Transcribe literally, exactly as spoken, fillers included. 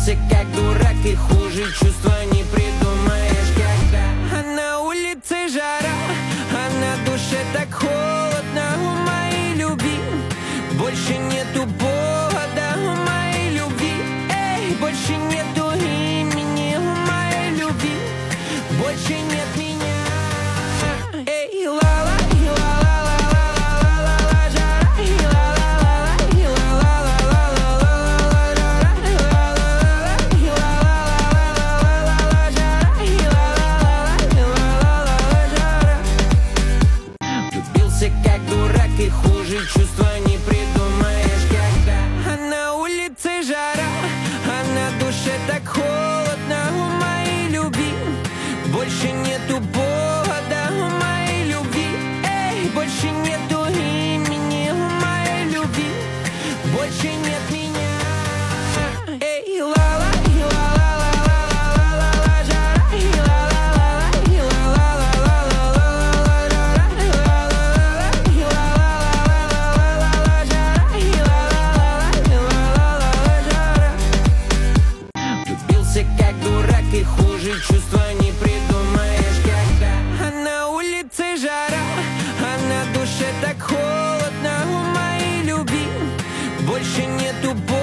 Влюбился как дурак и хуже чувства не придумаешь. Когда а на улице жара, а на душе так холодно. У моей любви больше нету повода. У моей любви, эй, больше нету имени. У моей любви больше нет меня. Эй, ла-ла, ла-ла-ла-ла-ла-ла-ла, жара, ла-ла-ла-ла, влюбился как дурак и хуже чувства не придумаешь. Когда а на улице жара, а на душе так холодно. У моей любви больше нету повода. У моей любви, эй, больше нету имени. У моей любви больше нет меня. Эй, ла-ла, ла-ла-ла-ла-ла-ла-ла, жара, ла-ла-ла-ла, влюбился как дурак и хуже чувства не придумаешь. Когда а на улице жара, а на душе так холодно. У моей любви больше нету